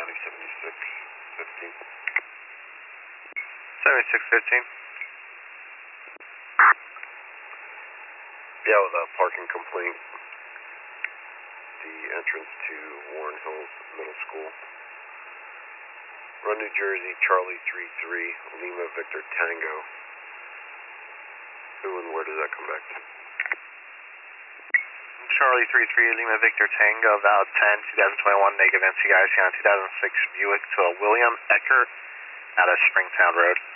County 7615. 7615. Yeah, with a parking complaint. The entrance to Warren Hills Middle School. Run New Jersey, Charlie 33, Lima Victor Tango. Who and where does that come back to? Charlie 33, Lima Victor Tango, valid 10, 2021, negative NCIC on 2006 Buick to a William Eckert out of Springtown Road.